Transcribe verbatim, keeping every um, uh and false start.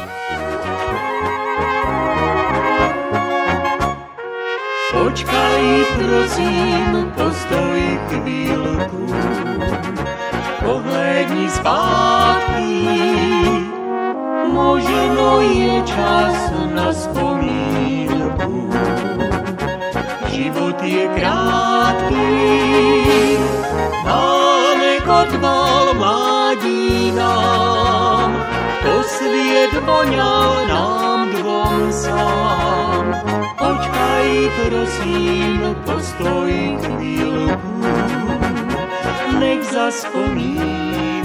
Počkaj, prosím, postoj chvíľku, pohľadni zpátky, možno je čas na spomínku. Život je krátký, daleko dval mládí nám, to svět voňal nám dvom sám. Počkaj, prosím, postoj chvíľku, nech zaspomínam.